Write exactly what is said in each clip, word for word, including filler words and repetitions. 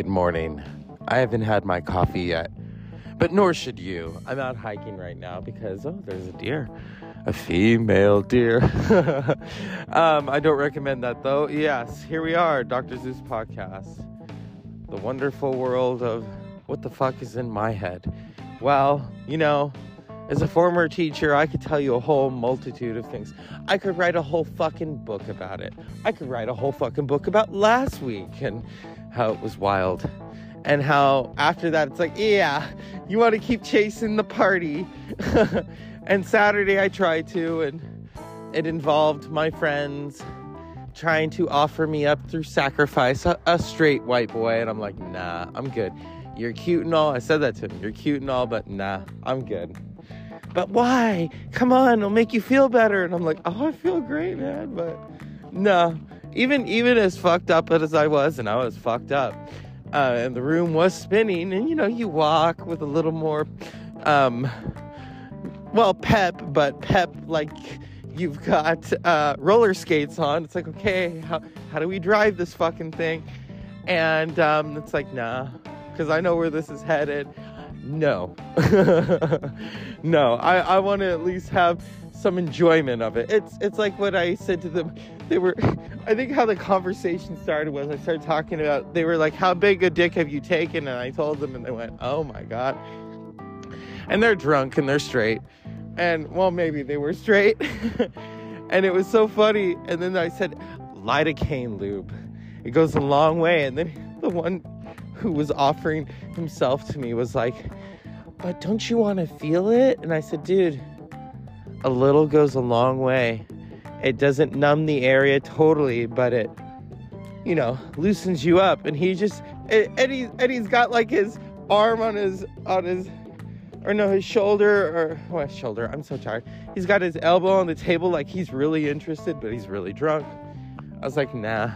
morning. I haven't had my coffee yet, but nor should you. I'm out hiking right now because, oh, there's a deer. A female deer. um, I don't recommend that, though. Yes, here we are, Doctor Zeus podcast. The wonderful world of what the fuck is in my head. Well, you know, as a former teacher, I could tell you a whole multitude of things. I could write a whole fucking book about it. I could write a whole fucking book about last week and how it was wild. And how after that, it's like, yeah, you want to keep chasing the party. And Saturday I tried to, and it involved my friends trying to offer me up through sacrifice a, a straight white boy. And I'm like, nah, I'm good. You're cute and all. I said that to him. You're cute and all, but nah, I'm good. But why? Come on, it'll make you feel better. And I'm like, oh, I feel great, man. But no, even even as fucked up as I was, and I was fucked up, uh, and the room was spinning, and you know, you walk with a little more, um, well, pep, but pep like you've got uh, roller skates on. It's like, okay, how how do we drive this fucking thing? And um, it's like, nah, because I know where this is headed. No, no, I, I want to at least have some enjoyment of it. It's it's like what I said to them. They were, I think how the conversation started was I started talking about, they were like, how big a dick have you taken? And I told them, and they went, oh my God. And they're drunk and they're straight. And well, maybe they were straight. And it was so funny. And then I said, lidocaine lube. It goes a long way. And then the one who was offering himself to me was like, but don't you want to feel it? And I said, dude, a little goes a long way. It doesn't numb the area totally, but it, you know, loosens you up. And he just, and, he, and he's got like his arm on his, on his, or no, his shoulder, or, oh, his shoulder, I'm so tired. He's got his elbow on the table like he's really interested, but he's really drunk. I was like, nah.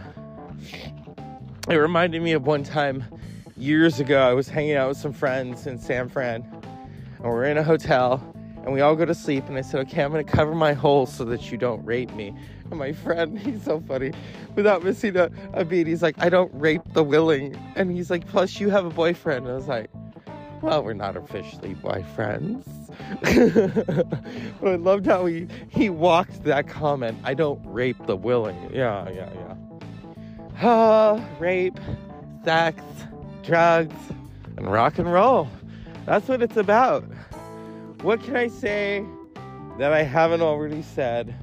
It reminded me of one time, years ago, I was hanging out with some friends in San Fran, and we're in a hotel, and we all go to sleep, and I said, okay, I'm going to cover my hole so that you don't rape me. And my friend, he's so funny, without missing a, a beat, he's like, I don't rape the willing. And he's like, plus you have a boyfriend. And I was like, well, we're not officially boyfriends. But I loved how he, he walked that comment, I don't rape the willing. Yeah, yeah, yeah. Ah, rape, sex, drugs, and rock and roll. That's what it's about. What can I say that I haven't already said?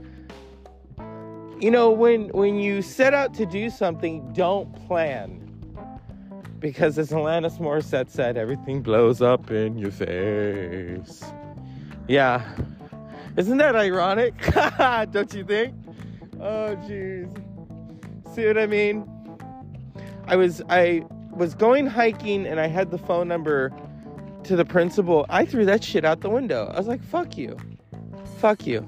You know, when when you set out to do something, don't plan. Because as Alanis Morissette said, everything blows up in your face. Yeah. Isn't that ironic? Don't you think? Oh, jeez. See what I mean? I was I was going hiking and I had the phone number to the principal. I threw that shit out the window. I was like, fuck you. Fuck you.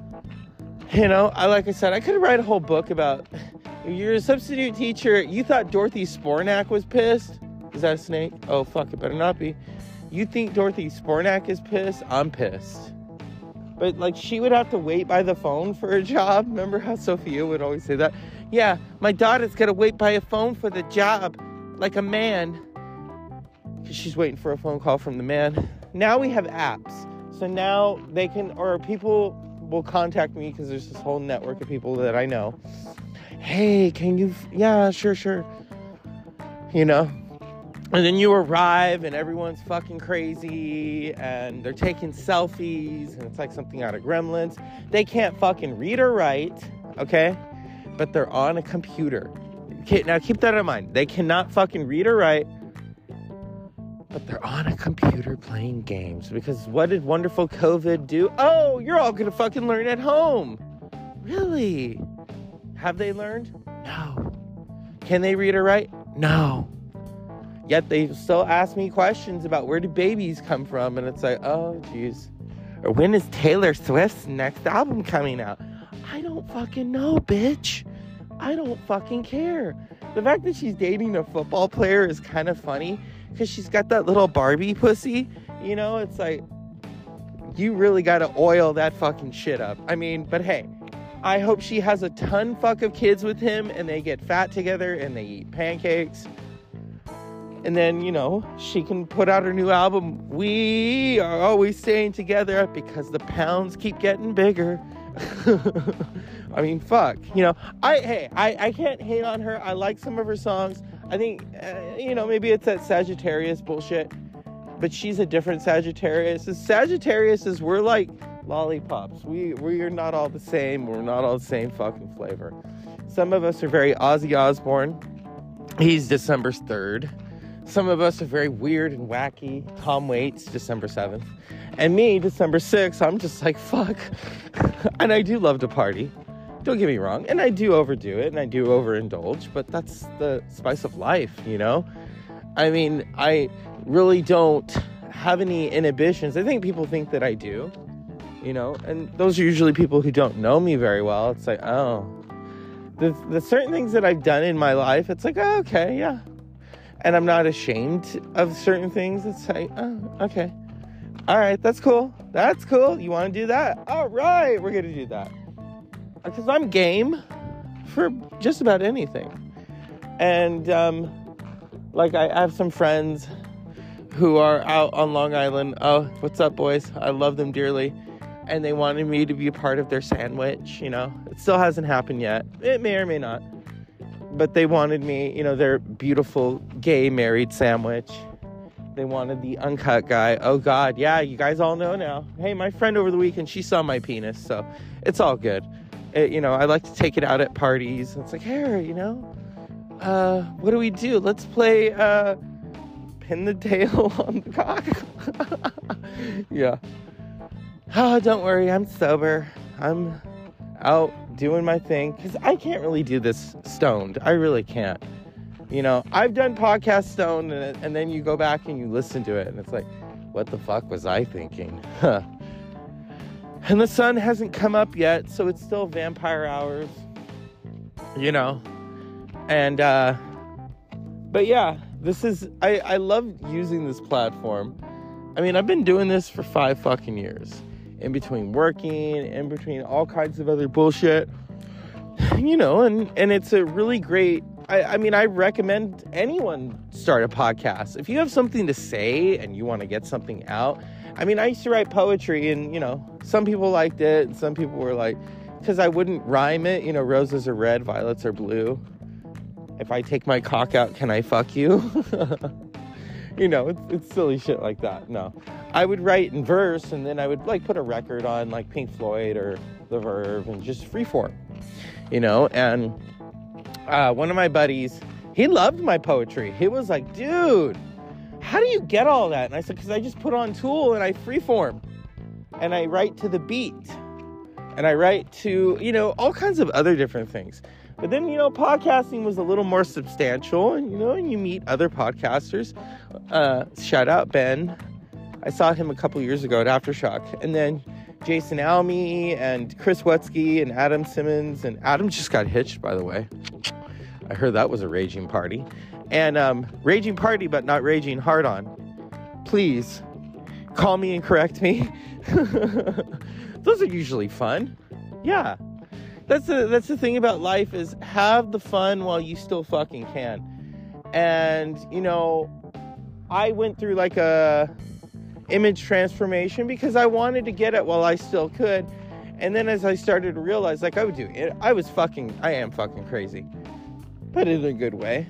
You know, I like I said, I could write a whole book about, you're a substitute teacher. You thought Dorothy Spornak was pissed? Is that a snake? Oh, fuck, it better not be. You think Dorothy Spornak is pissed? I'm pissed. But, like, she would have to wait by the phone for a job. Remember how Sophia would always say that? Yeah, my daughter's got to wait by a phone for the job, like a man. Because she's waiting for a phone call from the man. Now we have apps. So now they can, or people will contact me because there's this whole network of people that I know. Hey, can you, yeah, sure, sure. You know? And then you arrive and everyone's fucking crazy and they're taking selfies and it's like something out of Gremlins. They can't fucking read or write, okay? But they're on a computer. Okay, now keep that in mind. They cannot fucking read or write, but they're on a computer playing games. Because what did wonderful COVID do? Oh, you're all gonna fucking learn at home. Really? Have they learned? No. Can they read or write? No. Yet they still ask me questions about where do babies come from. And it's like, oh, geez. Or when is Taylor Swift's next album coming out? I don't fucking know, bitch. I don't fucking care. The fact that she's dating a football player is kind of funny because she's got that little Barbie pussy. You know, it's like, you really got to oil that fucking shit up. I mean, but hey, I hope she has a ton fuck of kids with him and they get fat together and they eat pancakes. And then, you know, she can put out her new album. We are always staying together because the pounds keep getting bigger. I mean, fuck, you know, I, hey, I, I can't hate on her. I like some of her songs. I think, uh, you know, maybe it's that Sagittarius bullshit, but she's a different Sagittarius. The Sagittarius is, we're like lollipops. We, we are not all the same. We're not all the same fucking flavor. Some of us are very Ozzy Osbourne. He's December third. Some of us are very weird and wacky. Tom Waits, December seventh. And me, December sixth, I'm just like, fuck. And I do love to party. Don't get me wrong. And I do overdo it, and I do overindulge, but that's the spice of life, you know? I mean, I really don't have any inhibitions. I think people think that I do, you know? And those are usually people who don't know me very well. It's like, oh. The, the certain things that I've done in my life, it's like, oh, okay, yeah. And I'm not ashamed of certain things. It's like, oh, okay. All right, that's cool. That's cool. You want to do that? All right, we're going to do that. Because I'm game for just about anything. And, um, like, I have some friends who are out on Long Island. Oh, what's up, boys? I love them dearly. And they wanted me to be a part of their sandwich, you know. It still hasn't happened yet. It may or may not. But they wanted me, you know, their beautiful gay married sandwich. They wanted the uncut guy. Oh, God. Yeah, you guys all know now. Hey, my friend over the weekend, she saw my penis. So it's all good. It, you know, I like to take it out at parties. It's like, here, you know, uh, what do we do? Let's play uh, pin the tail on the cock. Yeah. Oh, don't worry. I'm sober. I'm out doing my thing. Because I can't really do this stoned. I really can't. You know, I've done podcasts stoned, and, and then you go back and you listen to it. And it's like, what the fuck was I thinking? Huh. And the sun hasn't come up yet, so it's still vampire hours. You know. And, uh, but yeah, this is, I, I love using this platform. I mean, I've been doing this for five fucking years. In between working, in between all kinds of other bullshit, you know, and, and it's a really great, I, I mean, I recommend anyone start a podcast. If you have something to say and you want to get something out. I mean, I used to write poetry, and, you know, some people liked it, and some people were like, because I wouldn't rhyme it, you know, roses are red, violets are blue. If I take my cock out, can I fuck you? You know, it's, it's silly shit like that. No, I would write in verse, and then I would like put a record on like Pink Floyd or The Verve and just freeform, you know. And uh, one of my buddies, he loved my poetry. He was like, dude, how do you get all that? And I said, because I just put on Tool and I freeform, and I write to the beat, and I write to, you know, all kinds of other different things. But then, you know, podcasting was a little more substantial, and, you know, and you meet other podcasters. Uh, shout out Ben. I saw him a couple years ago at Aftershock. And then Jason Alme and Chris Wetsky and Adam Simmons. And Adam just got hitched, by the way. I heard that was a raging party. And um, raging party, but not raging hard on. Please call me and correct me. Those are usually fun. Yeah. That's the, that's the thing about life, is have the fun while you still fucking can. And, you know, I went through like a image transformation because I wanted to get it while I still could. And then as I started to realize, like, I would do it, I was fucking, I am fucking crazy. But in a good way.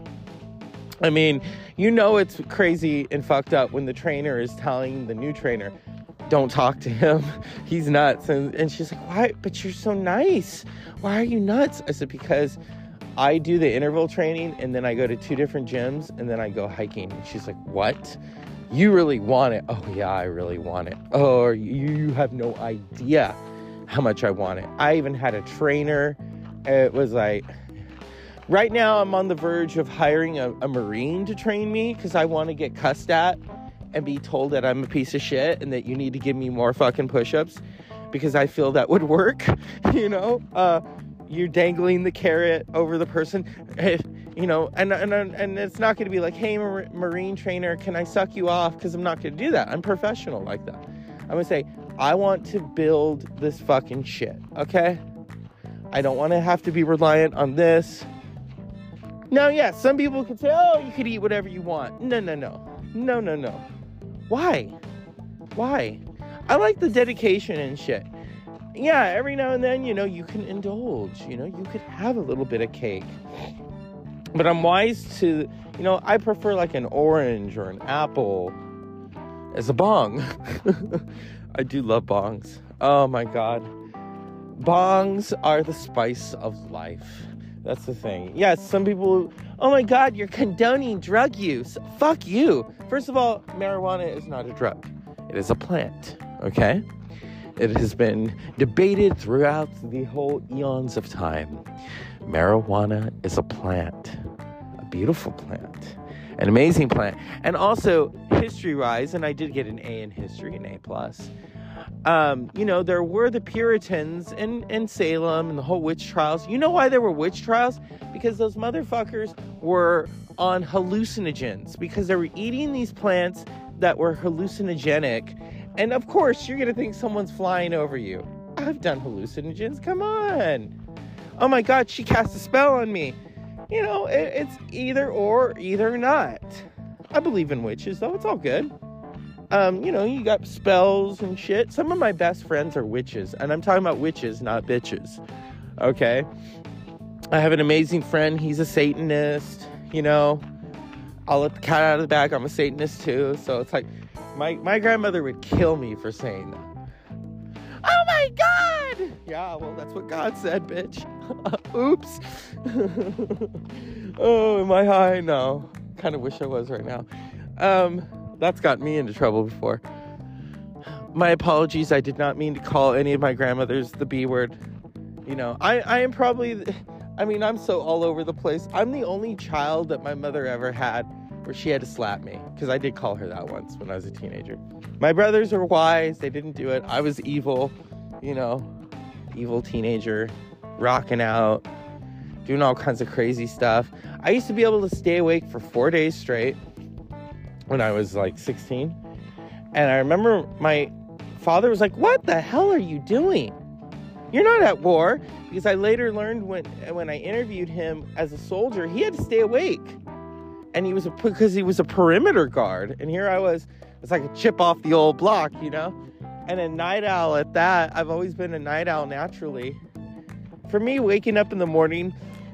I mean, you know it's crazy and fucked up when the trainer is telling the new trainer, don't talk to him. He's nuts. And, and she's like, why? But you're so nice. Why are you nuts? I said, because I do the interval training, and then I go to two different gyms, and then I go hiking. And she's like, what? You really want it? Oh, yeah, I really want it. Oh, you, you have no idea how much I want it. I even had a trainer. It was like, right now I'm on the verge of hiring a, a Marine to train me because I want to get cussed at and be told that I'm a piece of shit and that you need to give me more fucking push-ups because I feel that would work, you know? Uh, you're dangling the carrot over the person, you know, and and, and it's not going to be like, hey, Mar- Marine trainer, can I suck you off? Because I'm not going to do that. I'm professional like that. I'm going to say, I want to build this fucking shit, okay? I don't want to have to be reliant on this. Now, yeah, some people could say, oh, you could eat whatever you want. No, no, no. No, no, no. Why? Why? I like the dedication and shit. Yeah, every now and then, you know, you can indulge. You know, you could have a little bit of cake. But I'm wise to, you know, I prefer like an orange or an apple as a bong. I do love bongs. Oh, my God. Bongs are the spice of life. That's the thing. Yes, some people, oh my God, you're condoning drug use. Fuck you. First of all, marijuana is not a drug. It is a plant, okay? It has been debated throughout the whole eons of time. Marijuana is a plant, a beautiful plant, an amazing plant. And also, history-wise, and I did get an A in history, an A plus. Um, you know, there were the Puritans in, in Salem and the whole witch trials. You know why there were witch trials? Because those motherfuckers were on hallucinogens. Because they were eating these plants that were hallucinogenic. And of course, you're going to think someone's flying over you. I've done hallucinogens. Come on. Oh my God, she cast a spell on me. You know, it, it's either or, either not. I believe in witches, though. It's all good. Um, you know, you got spells and shit. Some of my best friends are witches. And I'm talking about witches, not bitches. Okay? I have an amazing friend. He's a Satanist. You know, I'll let the cat out of the bag. I'm a Satanist, too. So it's like, my, my grandmother would kill me for saying that. Oh, my God! Yeah, well, that's what God said, bitch. Oops. Oh, am I high? No. Kind of wish I was right now. Um... That's got me into trouble before. My apologies. I did not mean to call any of my grandmothers the B word. You know, I, I am probably, I mean, I'm so all over the place. I'm the only child that my mother ever had where she had to slap me. Because I did call her that once when I was a teenager. My brothers were wise. They didn't do it. I was evil, you know, evil teenager, rocking out, doing all kinds of crazy stuff. I used to be able to stay awake for four days straight when I was like sixteen. And I remember my father was like, what the hell are you doing? You're not at war. Because I later learned when when I interviewed him as a soldier, he had to stay awake. And he was a, because he was a perimeter guard. And here I was, it's like a chip off the old block, you know? And a night owl at that. I've always been a night owl naturally. For me, waking up in the morning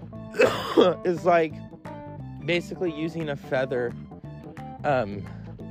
is like basically using a feather Um,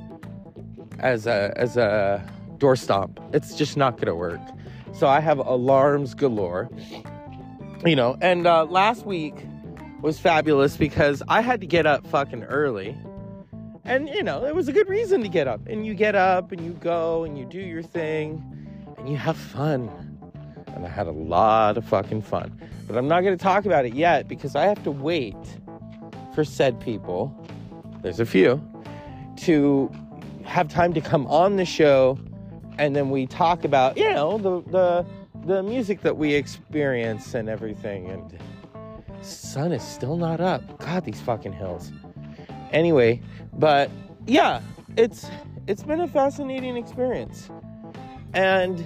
as a as a door stomp. It's just not gonna work. So I have alarms galore, you know. And uh, last week was fabulous because I had to get up fucking early, and you know it was a good reason to get up. And you get up and you go and you do your thing, and you have fun. And I had a lot of fucking fun. But I'm not gonna talk about it yet because I have to wait for said people. There's a few. To have time to come on the show, and then we talk about, you know, the the the music that we experience and everything. And sun is still not up. God, these fucking hills. Anyway, but yeah, it's it's been a fascinating experience. And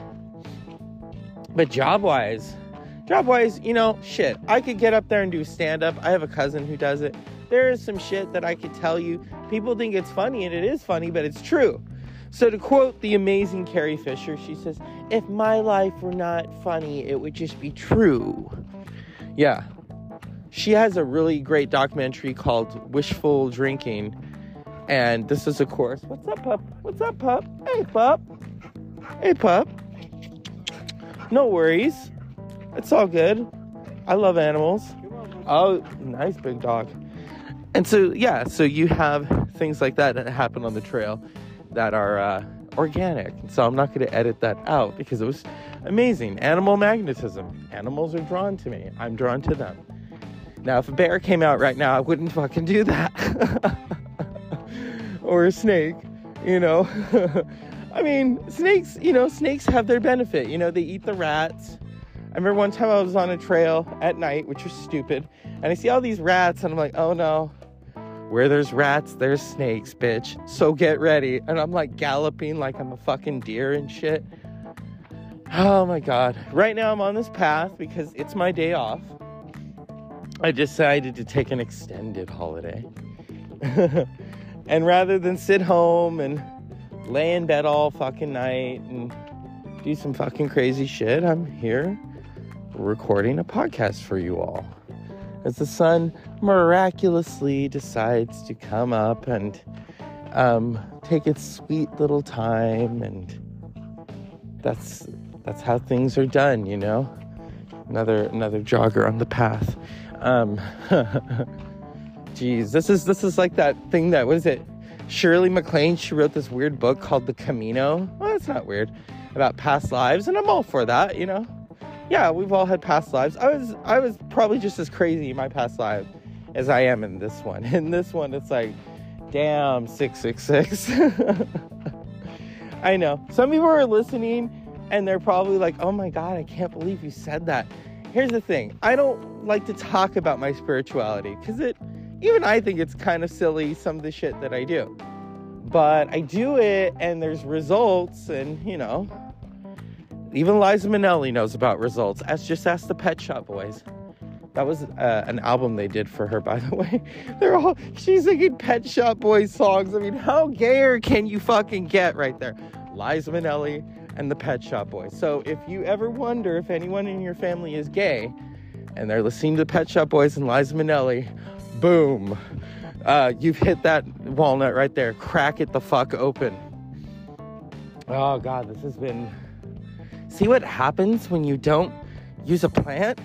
but job wise, job wise, you know, shit, I could get up there and do stand up. I have a cousin who does it. There is some shit that I could tell you. People think it's funny, and it is funny, but it's true. So to quote the amazing Carrie Fisher, she says, if my life were not funny, it would just be true. Yeah. She has a really great documentary called Wishful Drinking. And this is, of course, what's up, pup? What's up, pup? Hey, pup. Hey, pup. No worries. It's all good. I love animals. Oh, nice big dog. And so, yeah, so you have things like that that happen on the trail that are uh, organic. So I'm not going to edit that out because it was amazing. Animal magnetism. Animals are drawn to me. I'm drawn to them. Now, if a bear came out right now, I wouldn't fucking do that. Or a snake, you know. I mean, snakes, you know, snakes have their benefit. You know, they eat the rats. I remember one time I was on a trail at night, which was stupid. And I see all these rats, and I'm like, oh no. Where there's rats, there's snakes, bitch. So get ready. And I'm like galloping like I'm a fucking deer and shit. Oh my God. Right now I'm on this path because it's my day off. I decided to take an extended holiday. And rather than sit home and lay in bed all fucking night and do some fucking crazy shit, I'm here recording a podcast for you all. As the sun miraculously decides to come up and um, take its sweet little time, and that's that's how things are done, you know. Another another jogger on the path. Um, Jeez, this is this is like that thing that, what is it? Shirley MacLaine, she wrote this weird book called The Camino. Well, it's not weird. About past lives, and I'm all for that, you know. Yeah, we've all had past lives. I was I was probably just as crazy in my past life as I am in this one. In this one, it's like, damn, six six six. I know. Some people are listening, and they're probably like, oh my God, I can't believe you said that. Here's the thing. I don't like to talk about my spirituality, because it... even I think it's kind of silly, some of the shit that I do. But I do it, and there's results, and, you know, even Liza Minnelli knows about results. Ask, just ask the Pet Shop Boys. That was uh, an album they did for her, by the way. They're all, she's singing Pet Shop Boys songs. I mean, how gayer can you fucking get right there? Liza Minnelli and the Pet Shop Boys. So if you ever wonder if anyone in your family is gay, and they're listening to Pet Shop Boys and Liza Minnelli, boom. Uh, you've hit that walnut right there. Crack it the fuck open. Oh, God, this has been... See what happens when you don't use a plant?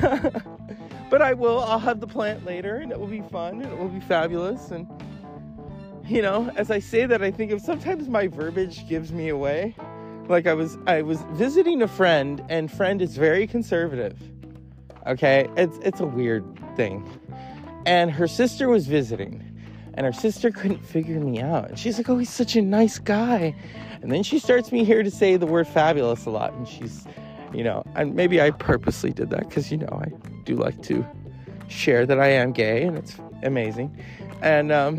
But I will. I'll have the plant later, and it will be fun, and it will be fabulous. And, you know, as I say that, I think of sometimes my verbiage gives me away. Like I was, I was visiting a friend, and friend is very conservative. Okay? It's, it's a weird thing. And her sister was visiting, and her sister couldn't figure me out. And she's like, oh, he's such a nice guy. And then she starts me here to say the word fabulous a lot. And she's, you know, and maybe I purposely did that because, you know, I do like to share that I am gay, and it's amazing. And um,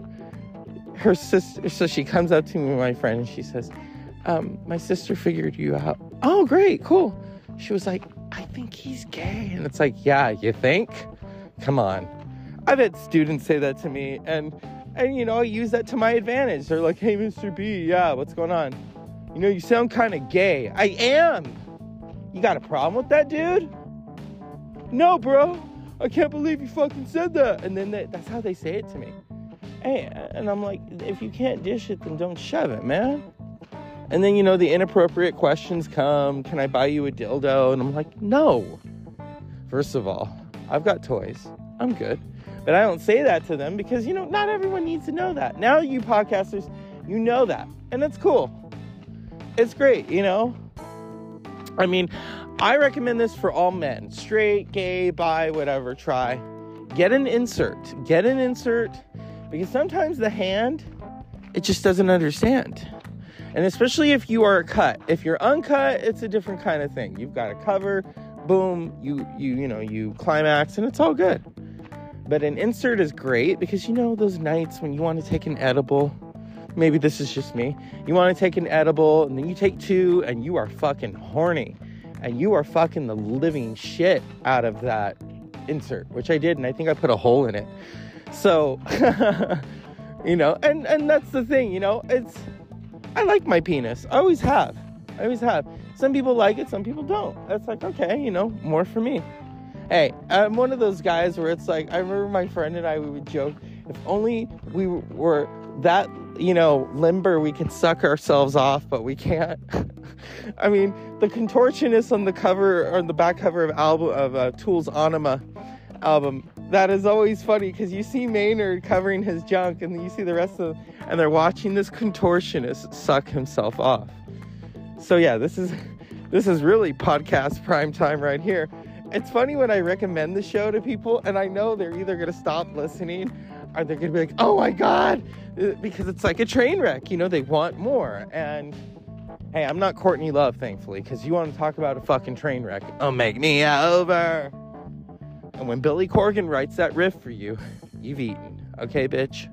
her sister, so she comes up to me, my friend, and she says, um, my sister figured you out. Oh, great, cool. She was like, I think he's gay. And it's like, yeah, you think? Come on. I've had students say that to me, and, and you know, I use that to my advantage. They're like, hey, Mister B, yeah, what's going on? You know, you sound kind of gay. I am. You got a problem with that, dude? No, bro. I can't believe you fucking said that. And then they, that's how they say it to me. Hey, and I'm like, if you can't dish it, then don't shove it, man. And then, you know, the inappropriate questions come. Can I buy you a dildo? And I'm like, no. First of all, I've got toys. I'm good. But I don't say that to them because, you know, not everyone needs to know that. Now you podcasters, you know that. And it's cool. It's great, you know. I mean, I recommend this for all men. Straight, gay, bi, whatever, try. Get an insert. Get an insert. Because sometimes the hand, it just doesn't understand. And especially if you are cut. If you're uncut, it's a different kind of thing. You've got a cover, boom, you, you, you know, you climax, and it's all good. But an insert is great because, you know, those nights when you want to take an edible, maybe this is just me, you want to take an edible and then you take two and you are fucking horny and you are fucking the living shit out of that insert, which I did, and I think I put a hole in it. So, you know, and, and that's the thing, you know, it's, I like my penis. I always have. I always have. Some people like it, some people don't. That's like, okay, you know, more for me. Hey, I'm one of those guys where it's like, I remember my friend and I, we would joke, if only we were that, you know, limber, we could suck ourselves off, but we can't. I mean, the contortionist on the cover, or the back cover of album of uh, Tool's Anima album, that is always funny because you see Maynard covering his junk, and then you see the rest of, and they're watching this contortionist suck himself off. So yeah, this is this is really podcast prime time right here. It's funny when I recommend the show to people, and I know they're either going to stop listening or they're going to be like, oh my God, because it's like a train wreck. You know, they want more. And hey, I'm not Courtney Love, thankfully, because you want to talk about a fucking train wreck. Oh, make me over. And when Billy Corgan writes that riff for you, you've eaten. Okay, bitch?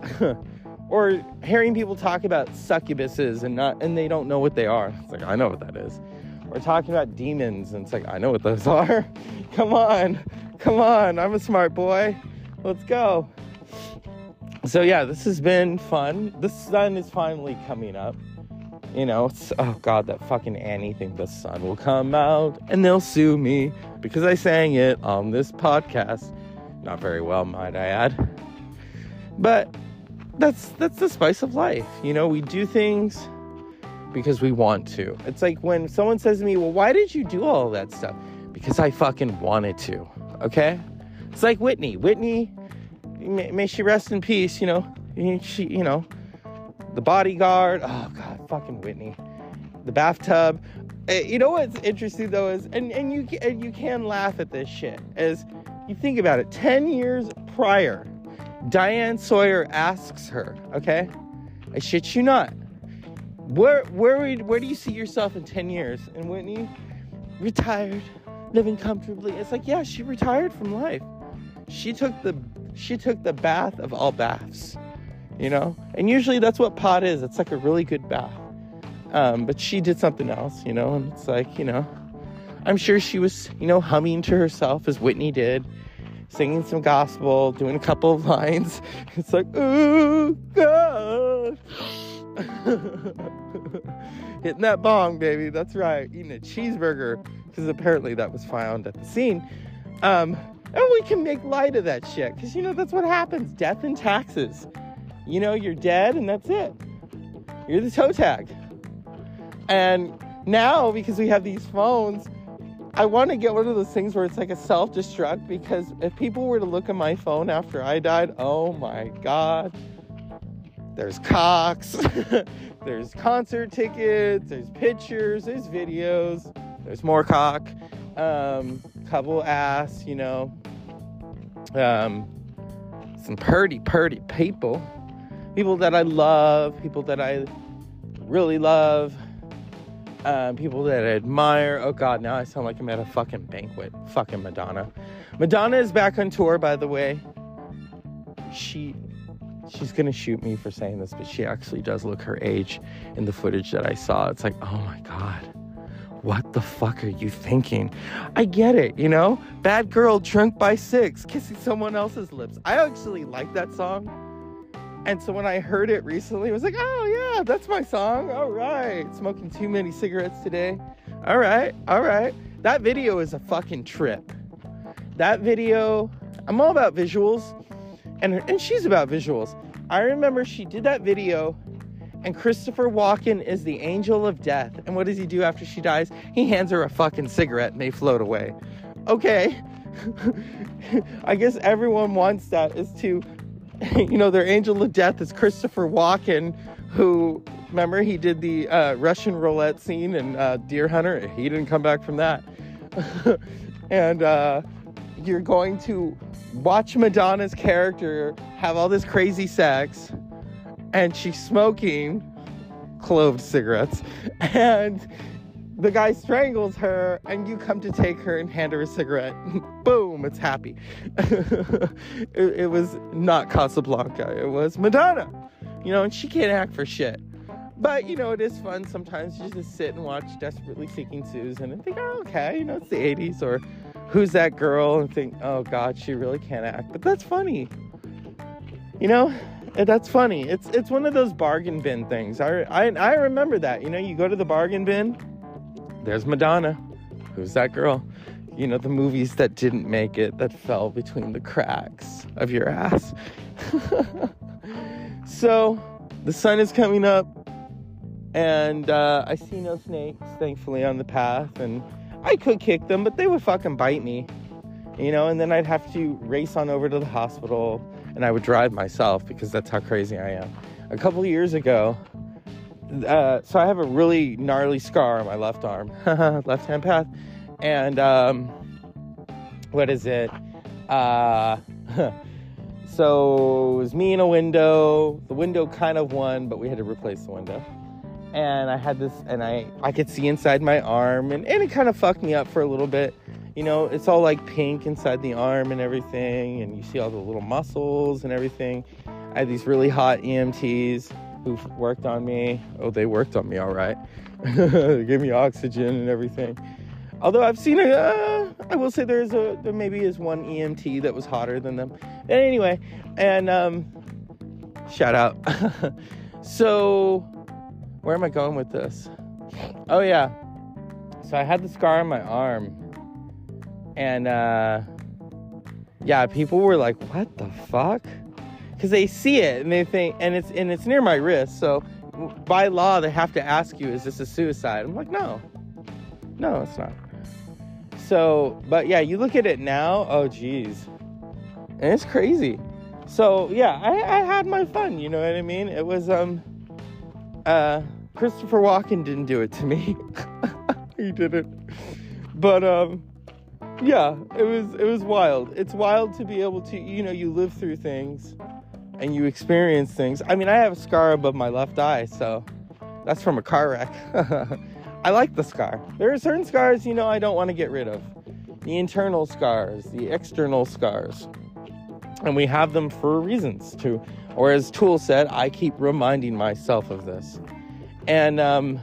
Or hearing people talk about succubuses and not, and they don't know what they are. It's like, I know what that is. We're talking about demons, and it's like, I know what those are. Come on. Come on. I'm a smart boy. Let's go. So, yeah, this has been fun. The sun is finally coming up. You know, it's, oh, God, that fucking Annie thing. The sun will come out, and they'll sue me because I sang it on this podcast. Not very well, might I add. But that's that's the spice of life. You know, we do things because we want to. It's like when someone says to me, well, why did you do all of that stuff? Because I fucking wanted to, okay? It's like Whitney. Whitney, may, may she rest in peace, you know. She, you know, The Bodyguard. Oh, God, fucking Whitney. The Bathtub. You know what's interesting, though, is, and, and, you, and you can laugh at this shit, is you think about it. Ten years prior, Diane Sawyer asks her, okay? I shit you not. Where where where do you see yourself in ten years? And Whitney, retired, living comfortably. It's like, yeah, she retired from life. She took the she took the bath of all baths, you know? And usually that's what pot is. It's like a really good bath. Um, but she did something else, you know? And it's like, you know, I'm sure she was, you know, humming to herself as Whitney did, singing some gospel, doing a couple of lines. It's like, oh, God. Hitting that bong, baby. That's right. Eating a cheeseburger, because apparently that was found at the scene. Um, and we can make light of that shit, because, you know, that's what happens. Death and taxes. You know, you're dead, and that's it. You're the toe tag. And now, because we have these phones, I want to get one of those things where it's like a self-destruct, because if people were to look at my phone after I died, oh my God. There's cocks, there's concert tickets, there's pictures, there's videos, there's more cock, um, couple ass, you know, um, some purty, purty people, people that I love, people that I really love, um, people that I admire. Oh God, now I sound like I'm at a fucking banquet. Fucking Madonna. Madonna is back on tour, by the way. She... She's going to shoot me for saying this, but she actually does look her age in the footage that I saw. It's like, oh my God, what the fuck are you thinking? I get it, you know? Bad girl drunk by six, kissing someone else's lips. I actually like that song. And so when I heard it recently, I was like, oh yeah, that's my song. All right. Smoking too many cigarettes today. All right. All right. That video is a fucking trip. That video, I'm all about visuals. And, and she's about visuals. I remember she did that video, and Christopher Walken is the angel of death. And what does he do after she dies? He hands her a fucking cigarette, and they float away. Okay. I guess everyone wants that, is to, you know, their angel of death is Christopher Walken, who, remember, he did the uh, Russian roulette scene in uh, Deer Hunter. He didn't come back from that. And uh, you're going to watch Madonna's character have all this crazy sex, and she's smoking cloved cigarettes, and the guy strangles her, and you come to take her and hand her a cigarette. Boom, it's happy. it, it was not Casablanca, it was Madonna, you know, and she can't act for shit. But, you know, it is fun sometimes to just sit and watch Desperately Seeking Susan and think, oh, okay, you know, it's the eighties, or Who's That Girl, and think, oh God, she really can't act. But that's funny. You know, that's funny. It's it's one of those bargain bin things. I, I, I remember that. You know, you go to the bargain bin, there's Madonna. Who's That Girl? You know, the movies that didn't make it, that fell between the cracks of your ass. So, the sun is coming up, and uh, I see no snakes, thankfully, on the path, and I could kick them, but they would fucking bite me, you know, and then I'd have to race on over to the hospital, and I would drive myself, because that's how crazy I am. A couple of years ago, uh, so I have a really gnarly scar on my left arm, left-hand path, and, um, what is it, uh, so it was me in a window, the window kind of won, but we had to replace the window. And I had this, and I, I could see inside my arm, and, and it kind of fucked me up for a little bit. You know, it's all like pink inside the arm and everything, and you see all the little muscles and everything. I had these really hot E M Ts, who worked on me. Oh, they worked on me all right. They gave me oxygen and everything. Although I've seen a, uh, I will say there's a, there maybe is one E M T that was hotter than them. But anyway, and um, shout out. So, where am I going with this? Oh yeah. So I had the scar on my arm, and uh, yeah, people were like, "What the fuck?" Because they see it and they think, and it's and it's near my wrist. So by law, they have to ask you, "Is this a suicide?" I'm like, "No, no, it's not." So, but yeah, you look at it now. Oh, geez, and it's crazy. So yeah, I, I had my fun. You know what I mean? It was um, uh, Christopher Walken didn't do it to me. He didn't. But um, yeah, it was it was wild. It's wild to be able to, you know, you live through things and you experience things. I mean, I have a scar above my left eye, so that's from a car wreck. I like the scar. There are certain scars, you know, I don't want to get rid of. The internal scars, the external scars. And we have them for reasons too. Or as Tool said, I keep reminding myself of this. And um,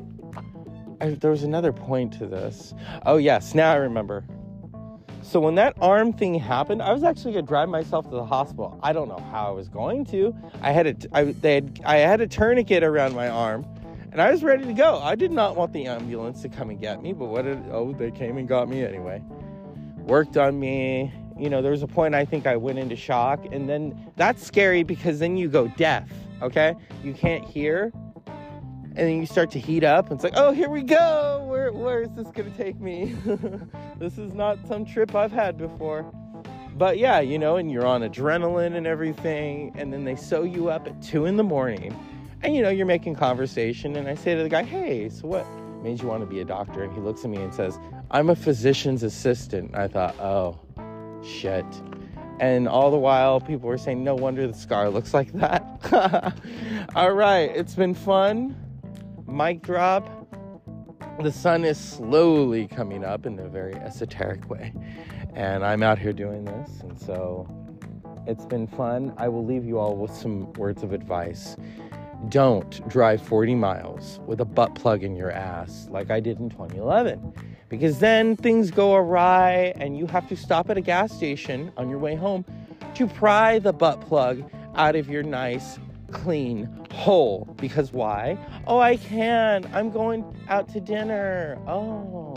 I, there was another point to this. Oh yes, now I remember. So when that arm thing happened, I was actually going to drive myself to the hospital. I don't know how I was going to. I had a, I, they had, I had a tourniquet around my arm. And I was ready to go. I did not want the ambulance to come and get me, but what did, oh, they came and got me anyway. Worked on me. You know, there was a point I think I went into shock, and then that's scary because then you go deaf, okay? You can't hear, and then you start to heat up, and it's like, oh, here we go. Where, where is this going to take me? This is not some trip I've had before. But yeah, you know, and you're on adrenaline and everything, and then they sew you up at two in the morning. And, you know, you're making conversation, and I say to the guy, hey, so what made you want to be a doctor? And he looks at me and says, I'm a physician's assistant. And I thought, oh, shit. And all the while, people were saying, no wonder the scar looks like that. All right, it's been fun. Mic drop. The sun is slowly coming up in a very esoteric way. And I'm out here doing this, and so it's been fun. I will leave you all with some words of advice. Don't drive forty miles with a butt plug in your ass like I did in twenty eleven, because then things go awry and you have to stop at a gas station on your way home to pry the butt plug out of your nice, clean hole. Because why? Oh, I can. I'm going out to dinner. Oh.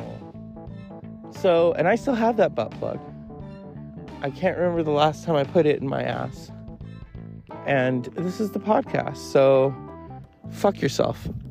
So, and I still have that butt plug. I can't remember the last time I put it in my ass. And this is the podcast, so fuck yourself.